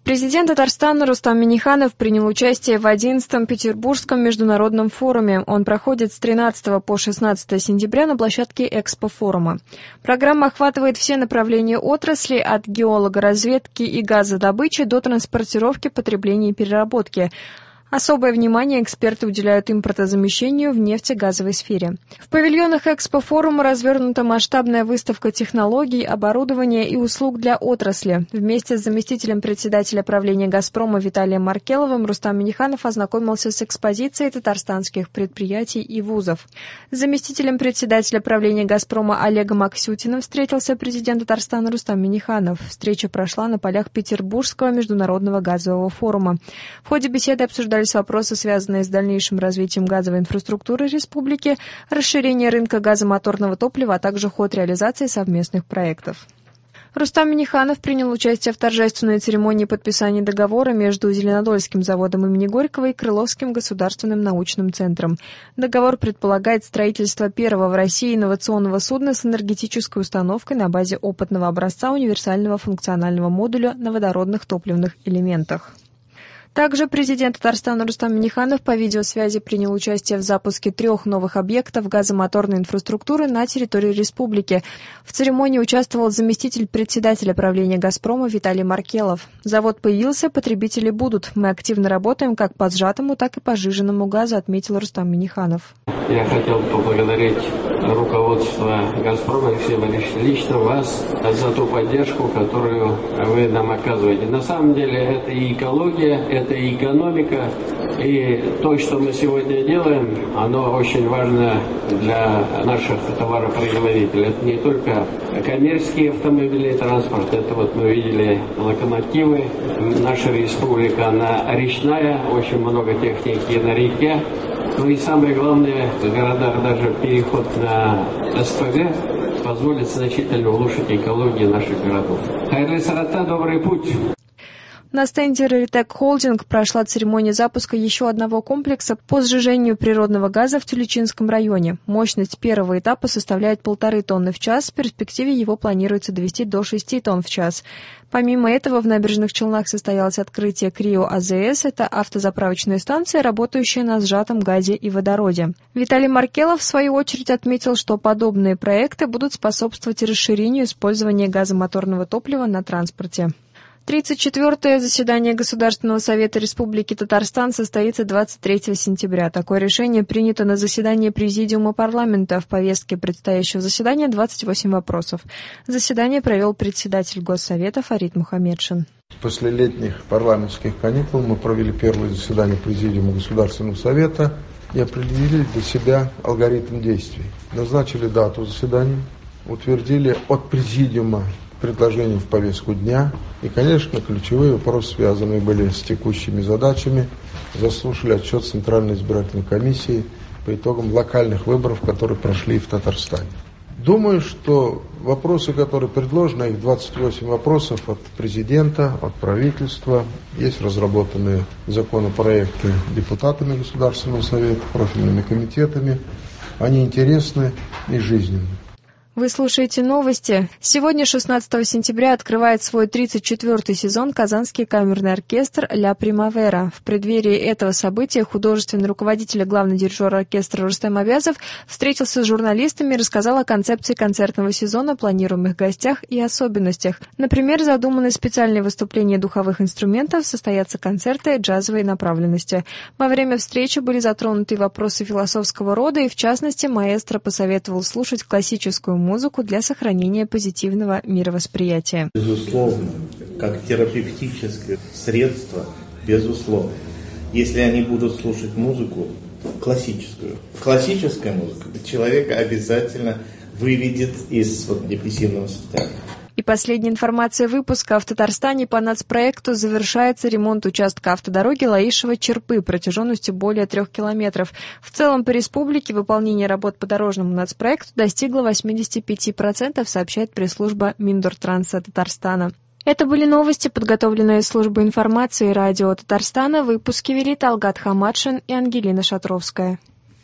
Президент Татарстана Рустам Минниханов принял участие в 11-м Петербургском международном форуме. Он проходит с 13 по 16 сентября на площадке Экспо-форума. Программа охватывает все направления отрасли от геологоразведки и газодобычи до транспортировки, потребления и переработки. Особое внимание эксперты уделяют импортозамещению в нефтегазовой сфере. В павильонах Экспо-форума развернута масштабная выставка технологий, оборудования и услуг для отрасли. Вместе с заместителем председателя правления «Газпрома» Виталием Маркеловым Рустам Минниханов ознакомился с экспозицией татарстанских предприятий и вузов. С заместителем председателя правления «Газпрома» Олегом Аксютиным встретился президент Татарстана Рустам Минниханов. Встреча прошла на полях Петербургского международного газового форума. В ходе беседы обсуждались вопросы, связанные с дальнейшим развитием газовой инфраструктуры республики, расширение рынка газомоторного топлива, а также ход реализации совместных проектов. Рустам Минниханов принял участие в торжественной церемонии подписания договора между Зеленодольским заводом имени Горького и Крыловским государственным научным центром. Договор предполагает строительство первого в России инновационного судна с энергетической установкой на базе опытного образца универсального функционального модуля на водородных топливных элементах. Также президент Татарстана Рустам Минниханов по видеосвязи принял участие в запуске 3 новых объектов газомоторной инфраструктуры на территории республики. В церемонии участвовал заместитель председателя правления «Газпрома» Виталий Маркелов. Завод появился, потребители будут. Мы активно работаем как по сжатому, так и по сжиженному газу, отметил Рустам Минниханов. Я хотел поблагодарить руководство «Газпрома», Алексея Борисовича, лично вас за ту поддержку, которую вы нам оказываете. На самом деле это и экология, это и экономика, и то, что мы сегодня делаем, оно очень важно для наших товаропроизводителей. Это не только коммерческие автомобили и транспорт, это вот мы видели локомотивы. Наша республика, она речная, очень много техники на реке. Ну и самое главное, в городах даже переход на СПГ позволит значительно улучшить экологию наших городов. Хайрлы Сарата, добрый путь! На стенде «Раритек Холдинг» прошла церемония запуска еще одного комплекса по сжижению природного газа в Тюльчинском районе. Мощность первого этапа составляет 1,5 тонны в час, в перспективе его планируется довести до 6 тонн в час. Помимо этого, в Набережных Челнах состоялось открытие Крио АЗС, это автозаправочная станция, работающая на сжатом газе и водороде. Виталий Маркелов, в свою очередь, отметил, что подобные проекты будут способствовать расширению использования газомоторного топлива на транспорте. 34-е заседание Государственного совета Республики Татарстан состоится 23 сентября. Такое решение принято на заседании Президиума парламента. В повестке предстоящего заседания 28 вопросов. Заседание провел председатель Госсовета Фарид Мухаммедшин. После летних парламентских каникул мы провели первое заседание Президиума Государственного совета и определили для себя алгоритм действий. Назначили дату заседания, утвердили от Президиума предложения в повестку дня. И, конечно, ключевые вопросы, связанные были с текущими задачами, заслушали отчет Центральной избирательной комиссии по итогам локальных выборов, которые прошли в Татарстане. Думаю, что вопросы, которые предложены, их 28 вопросов от президента, от правительства, есть разработанные законопроекты депутатами Государственного совета, профильными комитетами, они интересны и жизненны. Вы слушаете новости. Сегодня, 16 сентября, открывает свой 34-й сезон Казанский камерный оркестр «Ля Примавера». В преддверии этого события художественный руководитель и главный дирижер оркестра Рустем Абязов встретился с журналистами и рассказал о концепции концертного сезона, планируемых гостях и особенностях. Например, задуманы специальные выступления духовых инструментов, состоятся концерты джазовой направленности. Во время встречи были затронуты вопросы философского рода, и в частности маэстро посоветовал слушать классическую музыку для сохранения позитивного мировосприятия. Безусловно, как терапевтическое средство, безусловно. Если они будут слушать музыку классическую, классическая музыка человека обязательно выведет из депрессивного состояния. И последняя информация выпуска. В Татарстане по нацпроекту завершается ремонт участка автодороги Лаишево-Черпы протяженностью более 3 километров. В целом по республике выполнение работ по дорожному нацпроекту достигло 85%, сообщает пресс-служба Миндортранса Татарстана. Это были новости, подготовленные службой информации радио Татарстана. Выпуски вели Талгат Хамадшин и Ангелина Шатровская.